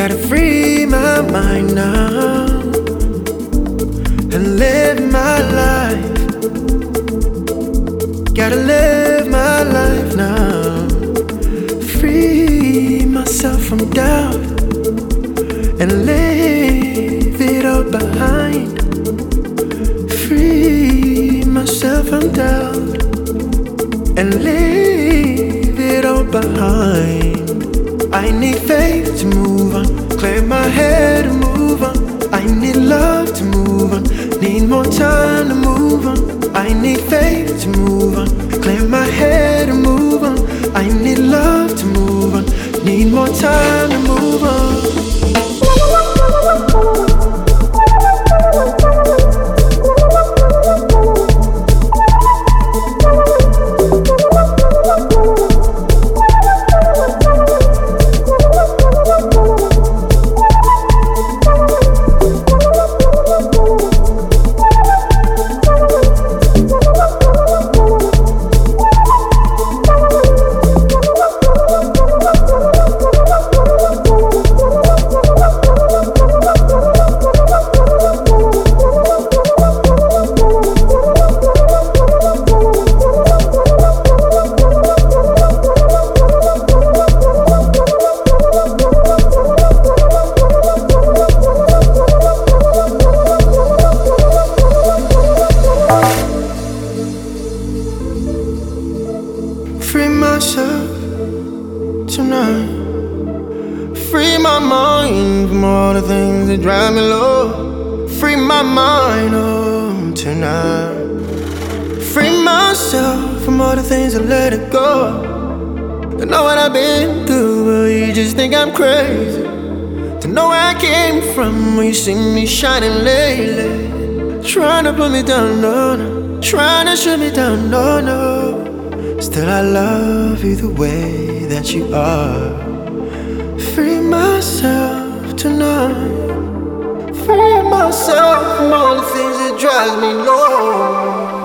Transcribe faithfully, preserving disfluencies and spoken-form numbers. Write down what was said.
Gotta free my mind now and live my life. Gotta live my life now. Free myself from doubt and leave it all behind. Free myself from doubt and leave it all behind. I need faith to move on, clear my head and move on. I need love to move on, need more time to move on. I need faith to move on, clear my head and move on. I need love to move on, need more time to move on. Free myself tonight. Free my mind from all the things that drive me low. Free my mind, oh, tonight. Free myself from all the things that let it go. To know what I've been through, but you just think I'm crazy. To know where I came from, when you see me shining lately. Trying to put me down, no, no. Trying to shut me down, no, no. Still I love you the way that you are. Free myself tonight. Free myself from all the things that drive me low.